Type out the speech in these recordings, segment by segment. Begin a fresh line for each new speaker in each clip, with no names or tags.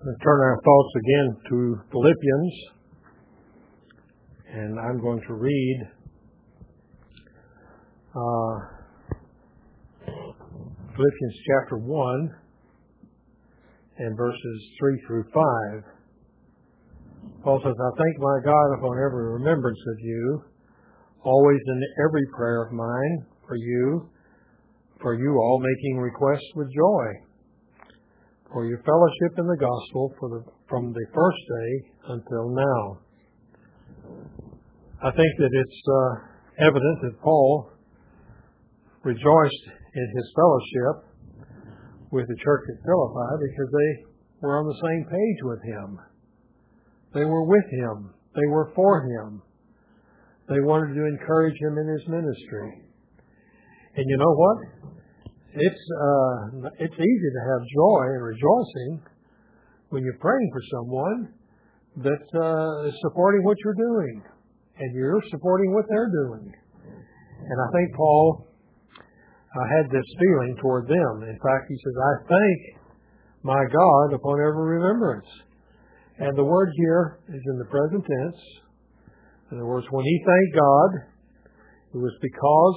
Let's turn our thoughts again to Philippians, and I'm going to read Philippians chapter 1 and verses 3 through 5. Paul says, I thank my God upon every remembrance of you, always in every prayer of mine for you all, making requests with joy, for your fellowship in the gospel from the first day until now. I think that it's evident that Paul rejoiced in his fellowship with the church at Philippi because they were on the same page with him. They were with him. They were for him. They wanted to encourage him in his ministry. And you know what? It's easy to have joy and rejoicing when you're praying for someone that is supporting what you're doing, and you're supporting what they're doing. And I think Paul had this feeling toward them. In fact, he says, I thank my God upon every remembrance. And the word here is in the present tense. In other words, when he thanked God, it was because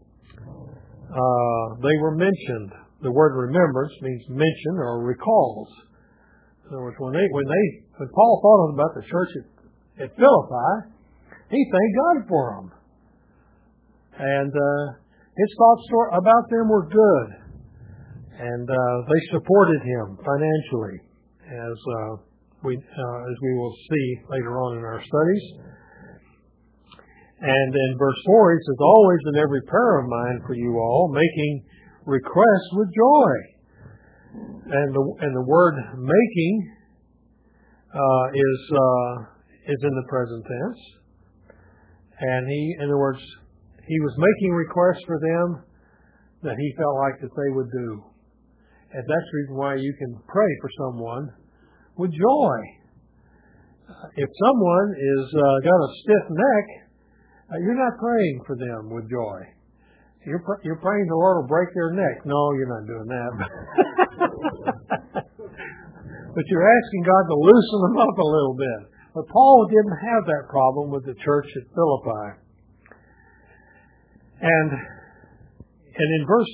they were mentioned. The word remembrance means mention or recalls. In other words, when Paul thought about the church at Philippi, he thanked God for them. And his thoughts about them were good. And they supported him financially, as we will see later on in our studies. And in verse 4, he says, always in every prayer of mine for you all, making requests with joy. And the word making is in the present tense. And in other words, he was making requests for them that he felt like that they would do. And that's the reason why you can pray for someone with joy. If someone is got a stiff neck, you're not praying for them with joy. You're praying the Lord will break their neck. No, you're not doing that. But you're asking God to loosen them up a little bit. But Paul didn't have that problem with the church at Philippi. And in verse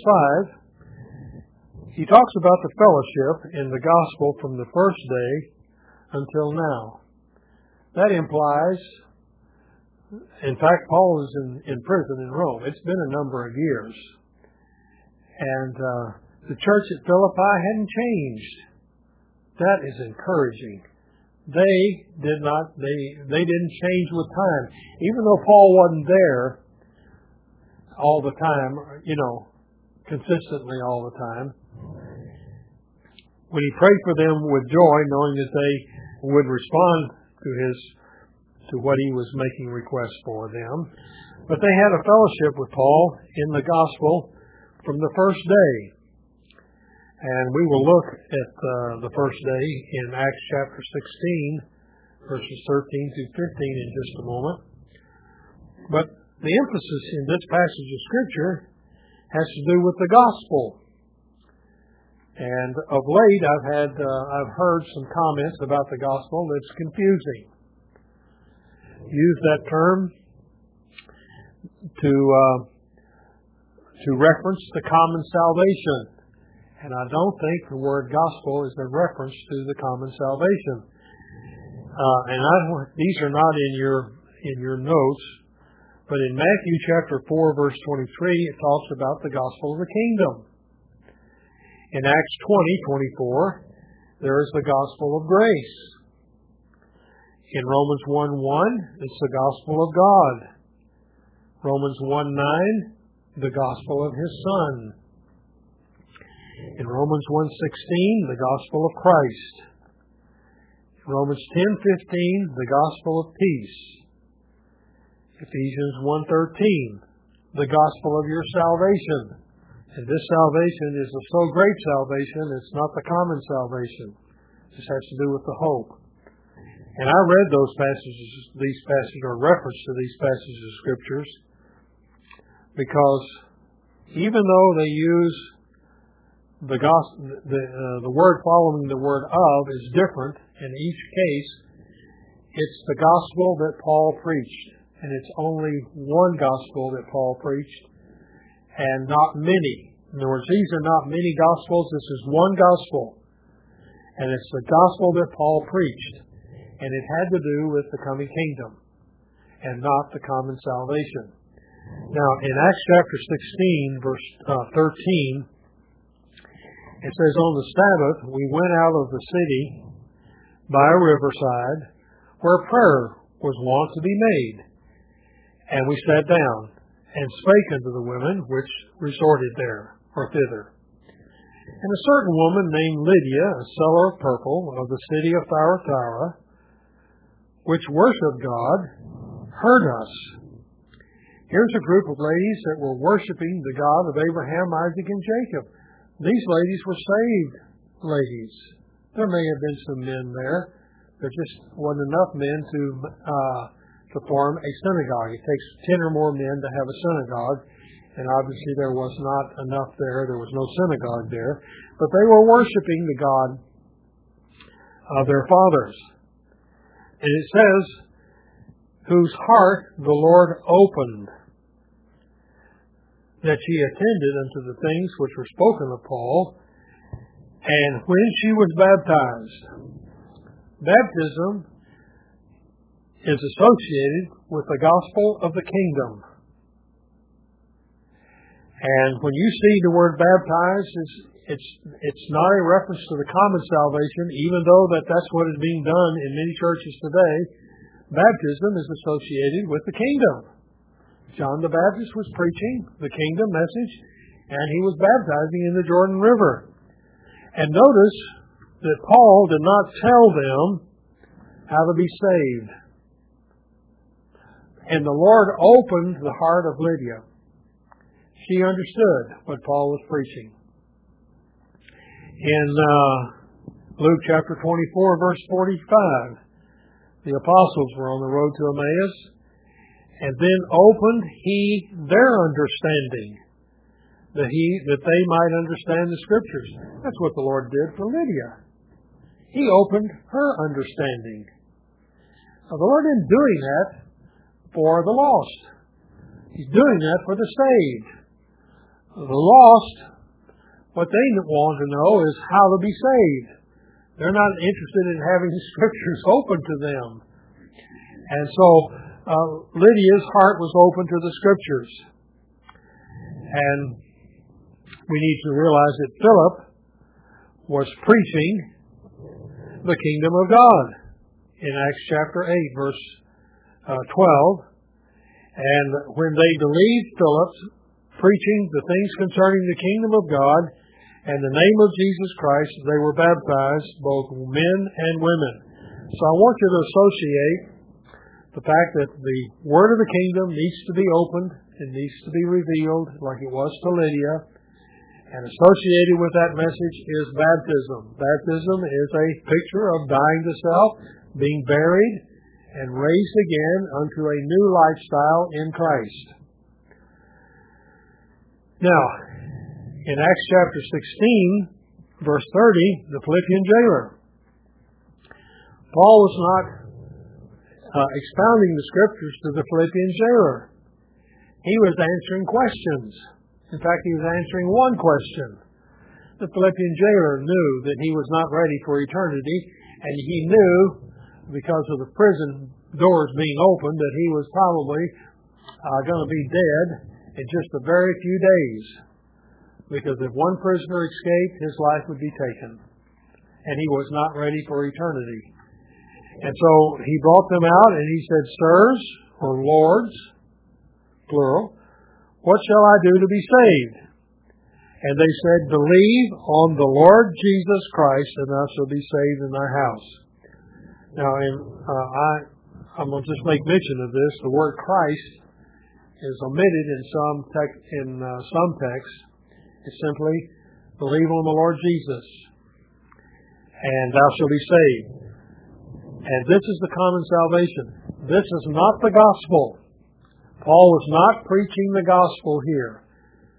5, he talks about the fellowship in the gospel from the first day until now. That implies, in fact, Paul is in prison in Rome. It's been a number of years. And the church at Philippi hadn't changed. That is encouraging. They didn't change with time. Even though Paul wasn't there all the time, consistently all the time, when he prayed for them with joy, knowing that they would respond to what he was making requests for them. But they had a fellowship with Paul in the gospel from the first day. And we will look at the first day in Acts chapter 16, verses 13 through 15 in just a moment. But the emphasis in this passage of Scripture has to do with the gospel. And of late, I've heard some comments about the gospel that's confusing. Use that term to reference the common salvation. And I don't think the word gospel is a reference to the common salvation. These are not in your notes, but in Matthew chapter 4, verse 23, it talks about the gospel of the kingdom. In Acts 20:24, there is the gospel of grace. In Romans 1:1, it's the gospel of God. Romans 1:9, the gospel of His Son. In Romans 1:16, the gospel of Christ. In Romans 10:15, the gospel of peace. Ephesians 1:13, the gospel of your salvation. And this salvation is a so great salvation, it's not the common salvation. This has to do with the hope. And I read these passages, or reference to these passages of Scriptures, because even though they use the word following the word of is different in each case. It's the gospel that Paul preached, and it's only one gospel that Paul preached, and not many. In other words, these are not many gospels. This is one gospel, and it's the gospel that Paul preached, and it had to do with the coming kingdom and not the common salvation. Now, in Acts chapter 16, verse 13, it says, "On the Sabbath we went out of the city by a riverside, where prayer was wont to be made. And we sat down, and spake unto the women which resorted there, or thither. And a certain woman named Lydia, a seller of purple, of the city of Thyatira, which worshipped God, heard us." Here's a group of ladies that were worshiping the God of Abraham, Isaac, and Jacob. These ladies were saved ladies. There may have been some men there. There just wasn't enough men to form a synagogue. It takes 10 or more men to have a synagogue, and obviously there was not enough there. There was no synagogue there. But they were worshiping the God of their fathers. And it says, "Whose heart the Lord opened, that she attended unto the things which were spoken of Paul, and when she was baptized." Baptism is associated with the gospel of the kingdom. And when you see the word baptized, it's not a reference to the common salvation, even though that's what is being done in many churches today. Baptism is associated with the kingdom. John the Baptist was preaching the kingdom message, and he was baptizing in the Jordan River. And notice that Paul did not tell them how to be saved. And the Lord opened the heart of Lydia. She understood what Paul was preaching. In Luke chapter 24, verse 45, the apostles were on the road to Emmaus, and then opened he their understanding, that they might understand the Scriptures. That's what the Lord did for Lydia. He opened her understanding. Now, the Lord isn't doing that for the lost. He's doing that for the saved. The lost, what they want to know is how to be saved. They're not interested in having the Scriptures open to them. And so Lydia's heart was open to the Scriptures. And we need to realize that Philip was preaching the kingdom of God in Acts chapter 8, verse 12. And when they believed Philip preaching the things concerning the kingdom of God and the name of Jesus Christ, they were baptized, both men and women. So I want you to associate the fact that the word of the kingdom needs to be opened, it needs to be revealed like it was to Lydia. And associated with that message is baptism. Baptism is a picture of dying to self, being buried, and raised again unto a new lifestyle in Christ. Now, in Acts chapter 16, verse 30, the Philippian jailer. Paul was not expounding the Scriptures to the Philippian jailer. He was answering questions. In fact, he was answering one question. The Philippian jailer knew that he was not ready for eternity, and he knew, because of the prison doors being opened, that he was probably going to be dead in just a very few days. Because if one prisoner escaped, his life would be taken. And he was not ready for eternity. And so he brought them out and he said, "Sirs," or lords, plural, "what shall I do to be saved?" And they said, "Believe on the Lord Jesus Christ, and thou shalt be saved in thy house." Now, I'm going to just make mention of this. The word Christ is omitted in some texts. It's simply, "Believe on the Lord Jesus, and thou shalt be saved." And this is the common salvation. This is not the gospel. Paul was not preaching the gospel here.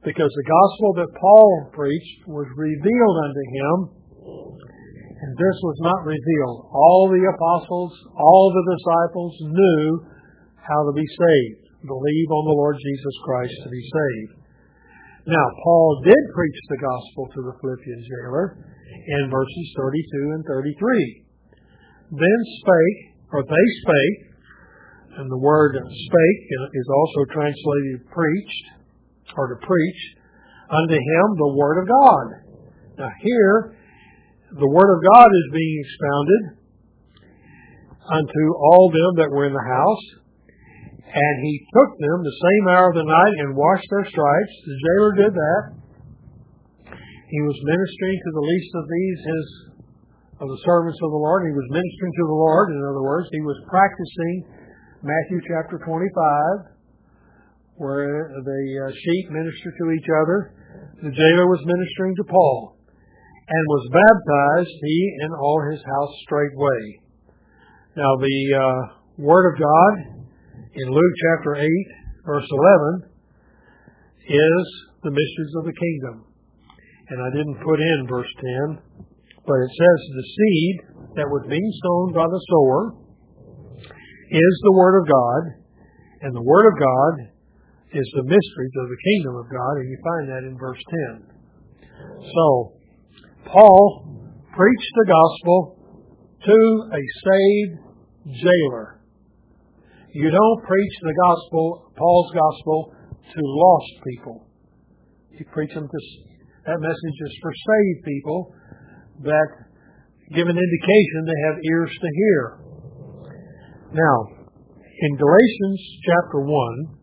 because the gospel that Paul preached was revealed unto him, and this was not revealed. All the apostles, all the disciples knew how to be saved. Believe on the Lord Jesus Christ to be saved. Now, Paul did preach the gospel to the Philippian jailer in verses 32 and 33. Then they spake, and the word spake is also translated preached, or to preach, unto him the word of God. Now here, the word of God is being expounded unto all them that were in the house, and he took them the same hour of the night and washed their stripes. The jailer did that. He was ministering to the least of these, of the servants of the Lord. He was ministering to the Lord. In other words, he was practicing Matthew chapter 25, where the sheep minister to each other. The jailer was ministering to Paul, and was baptized, he and all his house straightway. Now the Word of God in Luke chapter 8, verse 11, is the mysteries of the kingdom. And I didn't put in verse 10, but it says the seed that was being sown by the sower is the Word of God, and the Word of God is the mysteries of the kingdom of God, and you find that in verse 10. So, Paul preached the gospel to a saved jailer. You don't preach the gospel, Paul's gospel, to lost people. You preach them to, that message is for saved people that give an indication they have ears to hear. Now, in Galatians chapter 1,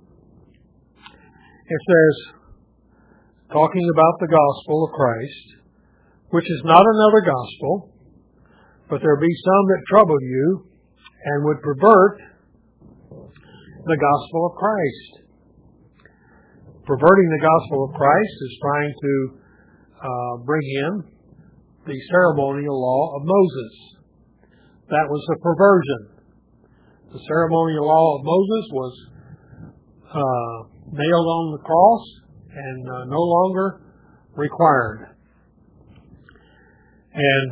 it says, talking about the gospel of Christ, which is not another gospel, but there be some that trouble you and would pervert the gospel of Christ. Perverting the gospel of Christ is trying to bring in the ceremonial law of Moses. That was a perversion. The ceremonial law of Moses was nailed on the cross and no longer required. And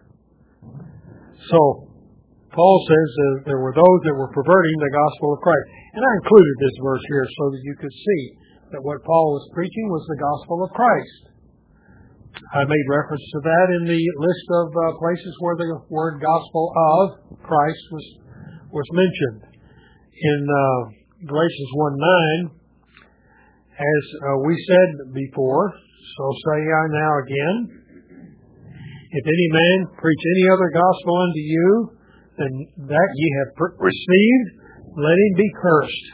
so Paul says that there were those that were perverting the gospel of Christ. And I included this verse here so that you could see that what Paul was preaching was the gospel of Christ. I made reference to that in the list of places where the word gospel of Christ was mentioned. In Galatians 1:9, as we said before, so say I now again, if any man preach any other gospel unto you than that ye have received, let him be cursed.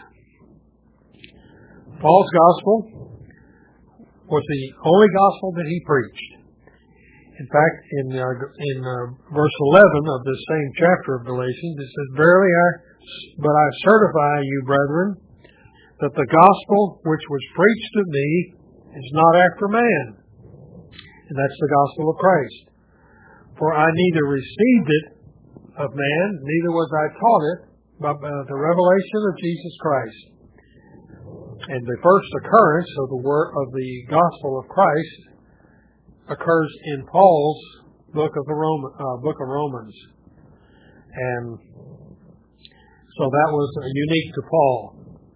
Paul's gospel was the only gospel that he preached. In fact, in verse 11 of this same chapter of Galatians, it says, Verily I certify you, brethren, that the gospel which was preached to me is not after man. And that's the gospel of Christ. For I neither received it of man, neither was I taught it, but the revelation of Jesus Christ. And the first occurrence of the word of the gospel of Christ occurs in Paul's book of Romans. And so that was unique to Paul.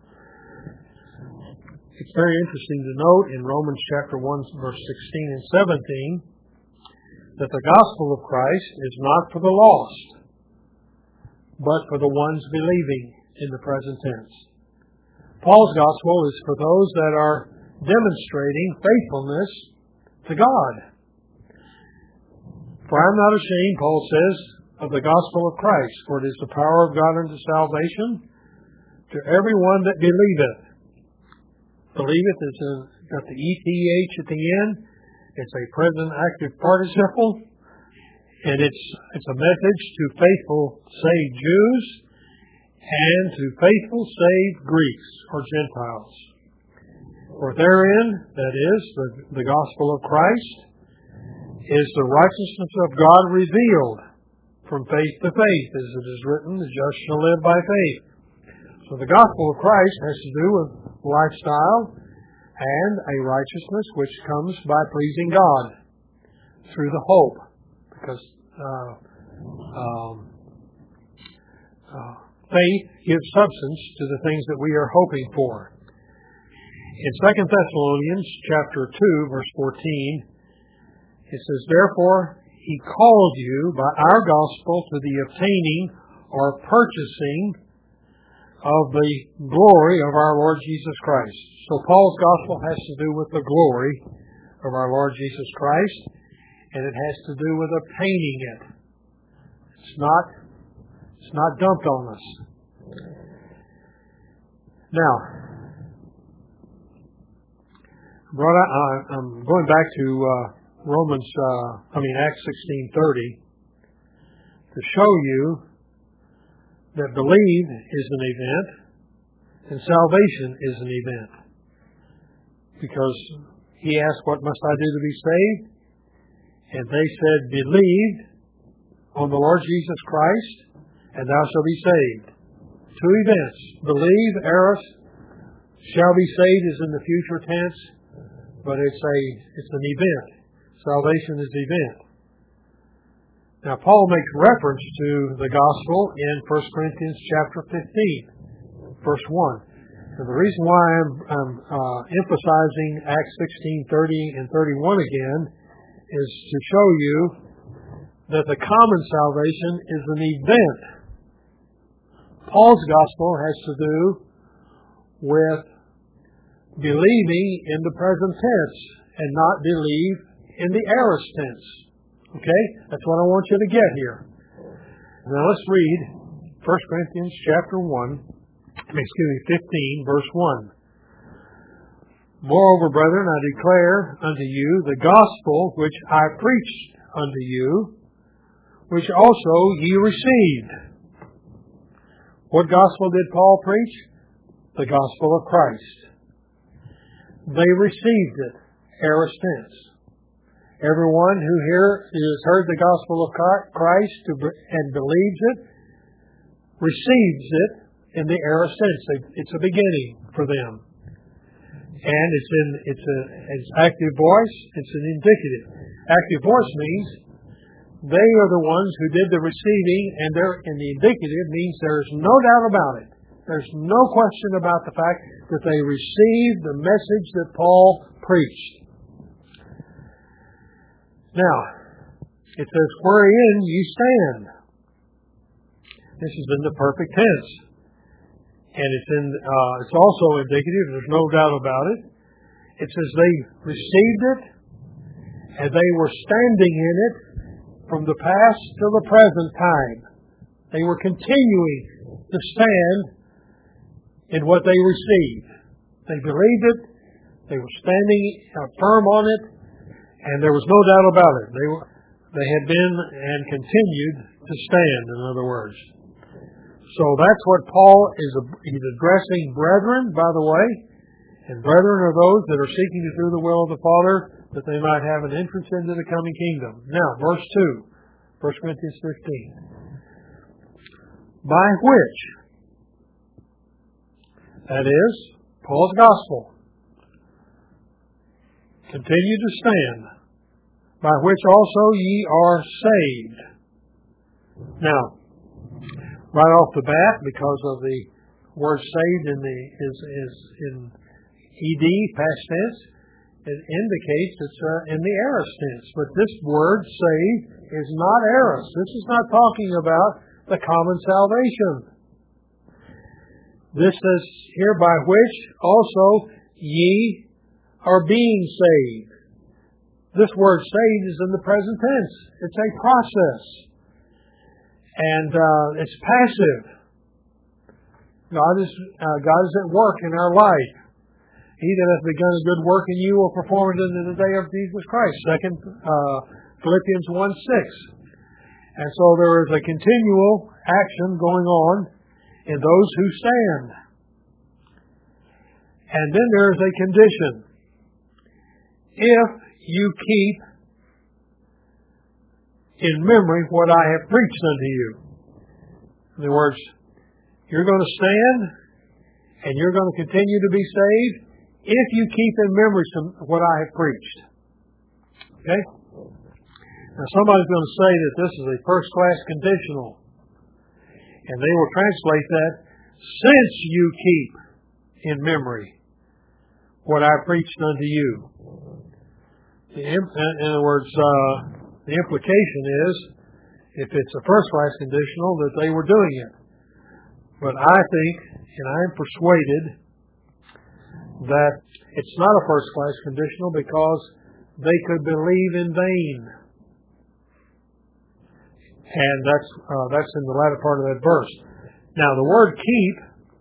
It's very interesting to note in Romans chapter 1, verse 16 and 17, that the gospel of Christ is not for the lost, but for the ones believing in the present tense. Paul's gospel is for those that are demonstrating faithfulness to God. For I am not ashamed, Paul says, of the gospel of Christ, for it is the power of God unto salvation to everyone that believeth. Believeth is got the ETH at the end. It's a present active participle, and it's a message to faithful saved Jews and to faithful saved Greeks or Gentiles. For therein, that is, the gospel of Christ, is the righteousness of God revealed from faith to faith, as it is written, the just shall live by faith. So the gospel of Christ has to do with lifestyle, and a righteousness which comes by pleasing God through the hope, because faith gives substance to the things that we are hoping for. In 2 Thessalonians chapter 2, verse 14, it says, "Therefore He called you by our gospel to the obtaining or purchasing of the glory of our Lord Jesus Christ." So Paul's gospel has to do with the glory of our Lord Jesus Christ, and it has to do with obtaining it. It's not dumped on us. Now, I'm going back to Acts 16:30 to show you that believe is an event and salvation is an event. Because he asked, "What must I do to be saved?" And they said, "Believe on the Lord Jesus Christ, and thou shalt be saved." Two events. Believe, eros, shall be saved is in the future tense, but it's an event. Salvation is the event. Now, Paul makes reference to the gospel in 1 Corinthians chapter 15, verse 1. And the reason why I'm emphasizing Acts 16:30 and 31 again is to show you that the common salvation is an event. Paul's gospel has to do with believing in the present tense and not believe in the aorist tense. Okay? That's what I want you to get here. Now let's read 1 Corinthians chapter 15, verse 1. "Moreover, brethren, I declare unto you the gospel which I preached unto you, which also ye received." What gospel did Paul preach? The gospel of Christ. They received it, aorist tense. Everyone who has heard the gospel of Christ and believes it, receives it in the aorist tense. It's a beginning for them. And it's active voice, it's an indicative. Active voice means they are the ones who did the receiving, and the indicative means there's no doubt about it. There's no question about the fact that they received the message that Paul preached. Now, it says, "Wherein ye stand." This is in the perfect tense. And it's also indicative, there's no doubt about it. It says they received it, and they were standing in it from the past to the present time. They were continuing to stand in what they received. They believed it, they were standing firm on it, and there was no doubt about it. They had been and continued to stand, in other words. So that's what Paul he's addressing brethren, by the way. And brethren are those that are seeking to do the will of the Father, that they might have an entrance into the coming kingdom. Now, verse 2, 1 Corinthians 15. "By which," that is, Paul's gospel, "continue to stand, by which also ye are saved." Now, right off the bat, because of the word "saved" is in ed, past tense, it indicates it's in the aorist tense. But this word "saved" is not aorist. This is not talking about the common salvation. This says here, "by which also ye are being saved." This word "saved" is in the present tense. It's a process. And it's passive. God is at work in our life. "He that hath begun a good work in you will perform it unto the day of Jesus Christ." Philippians 1:6. And so there is a continual action going on in those who stand. And then there is a condition. "If you keep in memory what I have preached unto you." In other words, you're going to stand and you're going to continue to be saved if you keep in memory what I have preached. Okay? Now somebody's going to say that this is a first-class conditional. And they will translate that, since you keep in memory what I preached unto you. In other words, the implication is, if it's a first-class conditional, that they were doing it. But I think, and I am persuaded, that it's not a first-class conditional because they could believe in vain. And that's in the latter part of that verse. Now, the word keep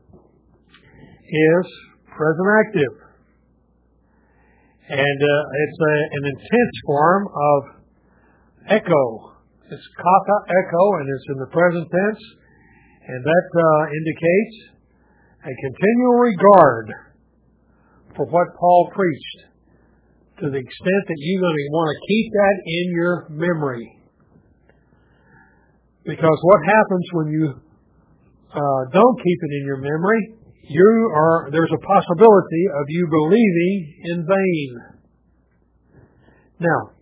is present active. And it's an intense form of echo. It's kata, echo, and it's in the present tense. And that indicates a continual regard for what Paul preached, to the extent that you're going to want to keep that in your memory. Because what happens when you don't keep it in your memory, there's a possibility of you believing in vain. Now,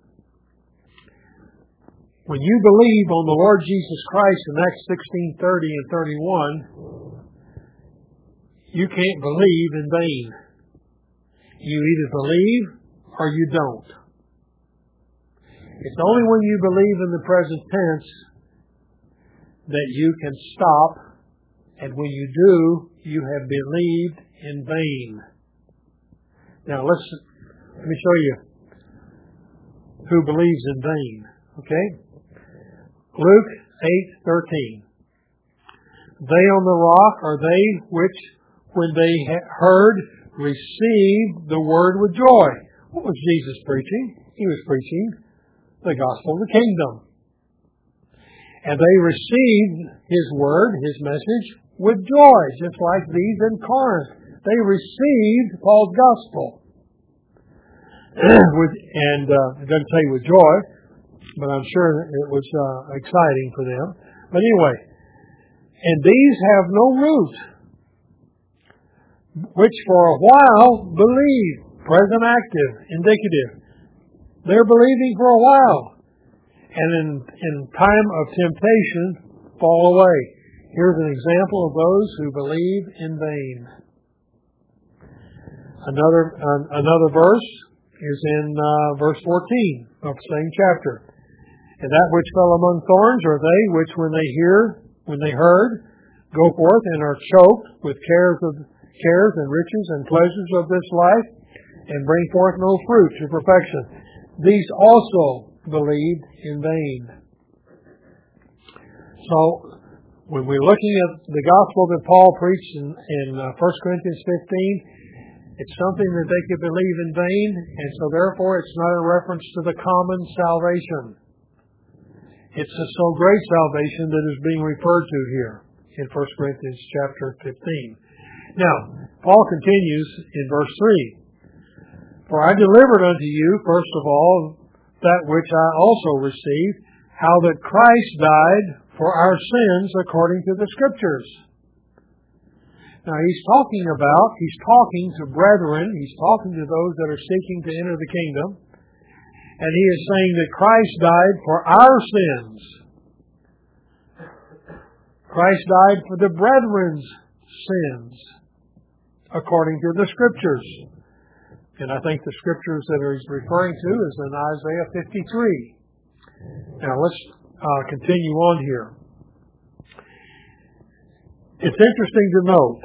when you believe on the Lord Jesus Christ in Acts 16:30 and 31, you can't believe in vain. You either believe or you don't. It's only when you believe in the present tense that you can stop, and when you do, you have believed in vain. Now let me show you who believes in vain. Okay? Luke 8:13. They on the rock are they which, when they heard, received the word with joy. What was Jesus preaching? He was preaching the gospel of the kingdom. And they received His word, His message, with joy, just like these in Corinth. They received Paul's gospel. It doesn't say with joy, but I'm sure it was exciting for them. But anyway, and these have no root, which for a while believe, present active, indicative. They're believing for a while. And in time of temptation, fall away. Here's an example of those who believe in vain. Another verse is in verse 14 of the same chapter. And that which fell among thorns are they which when they heard, go forth and are choked with cares and riches and pleasures of this life, and bring forth no fruit to perfection. These also believed in vain. So, when we're looking at the gospel that Paul preached in 1 Corinthians 15, it's something that they could believe in vain, and so therefore it's not a reference to the common salvation. It's a so great salvation that is being referred to here in 1 Corinthians chapter 15. Now, Paul continues in verse 3. For I delivered unto you, first of all, that which I also received, how that Christ died for our sins according to the Scriptures. Now he's talking to brethren, he's talking to those that are seeking to enter the kingdom, and he is saying that Christ died for our sins. Christ died for the brethren's sins according to the Scriptures. And I think the Scriptures that he's referring to is in Isaiah 53. Now let's continue on here. It's interesting to note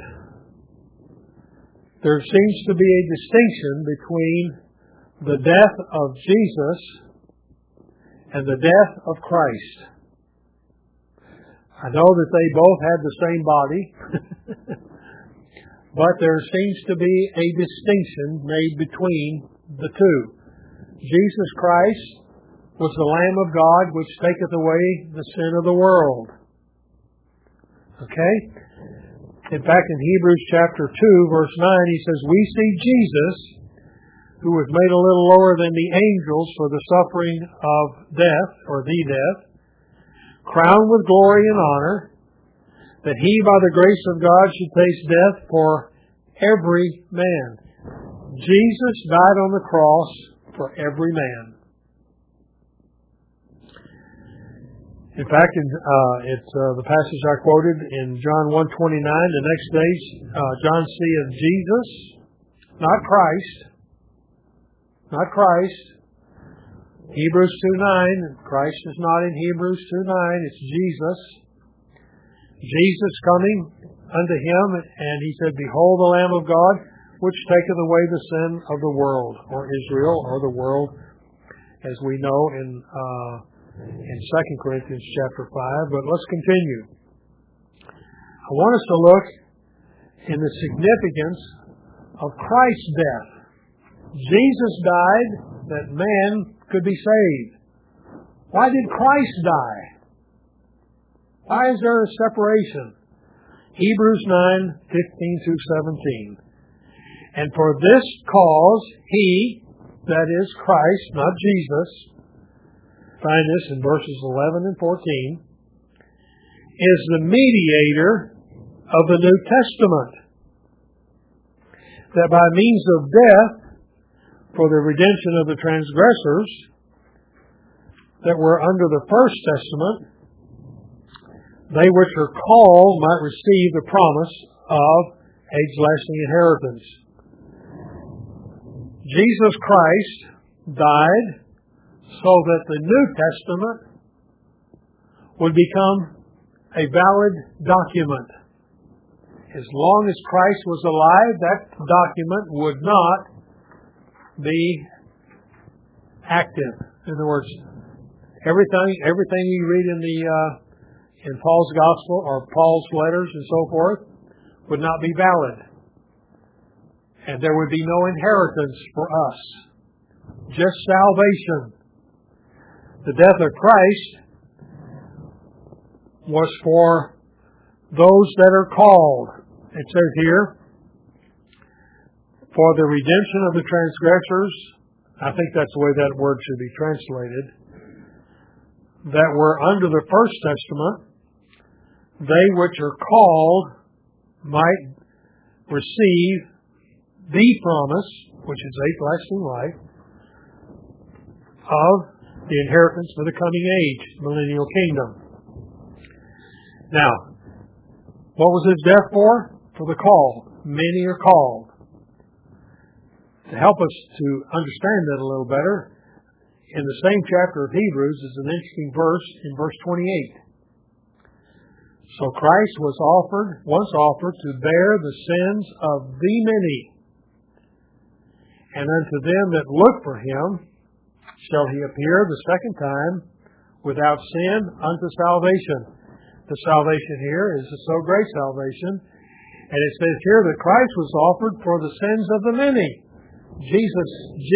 there seems to be a distinction between the death of Jesus and the death of Christ. I know that they both had the same body, but there seems to be a distinction made between the two. Jesus Christ was the Lamb of God which taketh away the sin of the world. Okay? In fact, in Hebrews chapter 2, verse 9, he says, we see Jesus, who was made a little lower than the angels for the suffering of death, or the death, crowned with glory and honor, that he by the grace of God should taste death for every man. Jesus died on the cross for every man. In fact, it's the passage I quoted in John 1:29. The next day, John seeth Jesus, not Christ. Hebrews 2:9. Christ is not in Hebrews 2:9. It's Jesus. Jesus coming unto him, and he said, Behold the Lamb of God, which taketh away the sin of the world, or Israel, or the world, as we know in 2 Corinthians chapter 5. But let's continue. I want us to look in the significance of Christ's death. Jesus died that man could be saved. Why did Christ die? Why is there a separation? Hebrews 9:15-17. And for this cause he, that is Christ, not Jesus, find this in verses 11 and 14, is the mediator of the New Testament, that by means of death, for the redemption of the transgressors that were under the first testament, they which are called might receive the promise of age-lasting inheritance. Jesus Christ died so that the New Testament would become a valid document. As long as Christ was alive, that document would not be active. In other words, everything you read in Paul's gospel or Paul's letters and so forth would not be valid. And there would be no inheritance for us. Just salvation. The death of Christ was for those that are called. It says here, for the redemption of the transgressors, I think that's the way that word should be translated, that were under the first testament, they which are called might receive the promise, which is lasting life, of the inheritance for the coming age, millennial kingdom. Now, what was his death for? For the called. Many are called. To help us to understand that a little better, in the same chapter of Hebrews is an interesting verse in verse 28. So Christ was once offered to bear the sins of the many. And unto them that look for him shall he appear the second time without sin unto salvation. The salvation here is a so great salvation. And it says here that Christ was offered for the sins of the many. Jesus,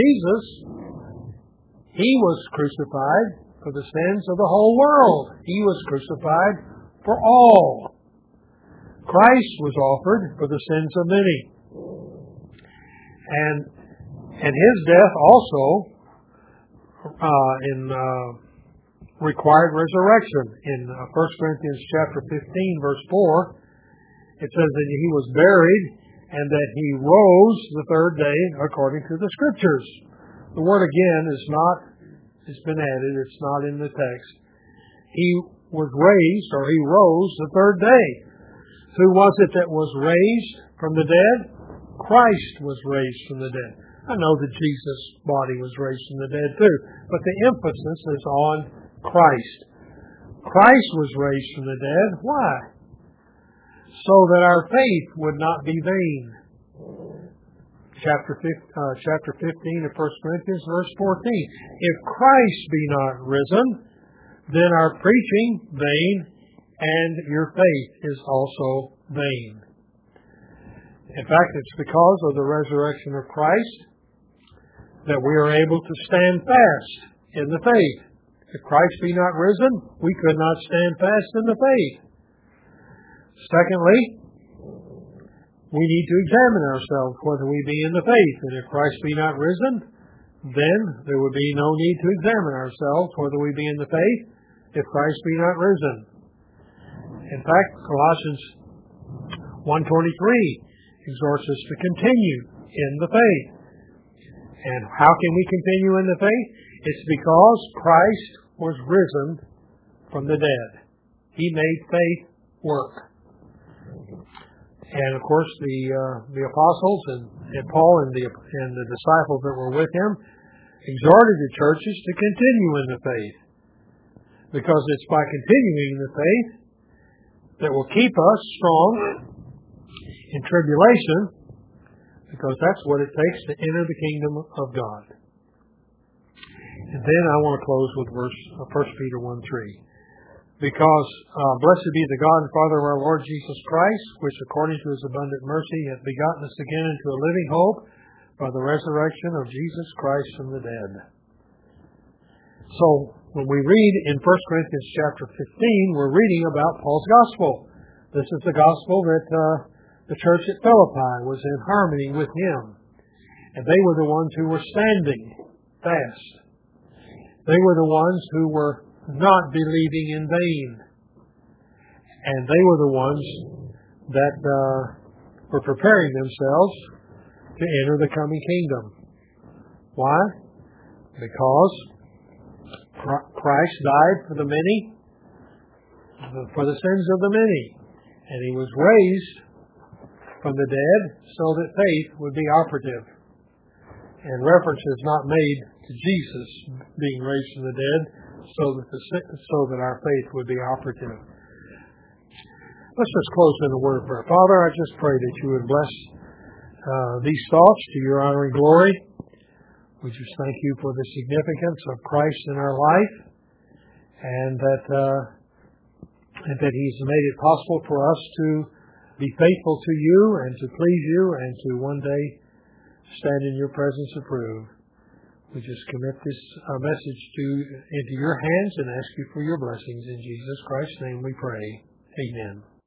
he was crucified for the sins of the whole world. He was crucified for all. Christ was offered for the sins of many. And his death also required resurrection. In 1 Corinthians chapter 15, verse 4, it says that he was buried and that he rose the third day according to the Scriptures. The word again it's been added, it's not in the text. He was raised, or he rose the third day. Who was it that was raised from the dead? Christ was raised from the dead. I know that Jesus' body was raised from the dead too, but the emphasis is on Christ. Christ was raised from the dead. Why? So that our faith would not be vain. Chapter 15 of 1 Corinthians, verse 14. If Christ be not risen, then our preaching vain, and your faith is also vain. In fact, it's because of the resurrection of Christ that we are able to stand fast in the faith. If Christ be not risen, we could not stand fast in the faith. Secondly, we need to examine ourselves whether we be in the faith. And if Christ be not risen, then there would be no need to examine ourselves whether we be in the faith if Christ be not risen. In fact, Colossians 1:23 exhorts us to continue in the faith. And how can we continue in the faith? It's because Christ was risen from the dead. He made faith work. And of course, the apostles and Paul and the disciples that were with him exhorted the churches to continue in the faith, because it's by continuing in the faith that will keep us strong in tribulation, because that's what it takes to enter the kingdom of God. And then I want to close with 1 Peter 1:3. Because blessed be the God and Father of our Lord Jesus Christ, which according to his abundant mercy hath begotten us again into a living hope by the resurrection of Jesus Christ from the dead. So when we read in 1 Corinthians chapter 15, we're reading about Paul's gospel. This is the gospel that the church at Philippi was in harmony with him. And they were the ones who were standing fast. They were the ones who were not believing in vain. And they were the ones that were preparing themselves to enter the coming kingdom. Why? Because Christ died for the many, for the sins of the many. And he was raised from the dead so that faith would be operative. And reference is not made to Jesus being raised from the dead so that our faith would be operative. Let's just close in a word of prayer. Father, I just pray that you would bless these thoughts to your honor and glory. We just thank you for the significance of Christ in our life, and that he's made it possible for us to be faithful to you and to please you and to one day stand in your presence approved. We just commit this message into your hands and ask you for your blessings. In Jesus Christ's name we pray. Amen.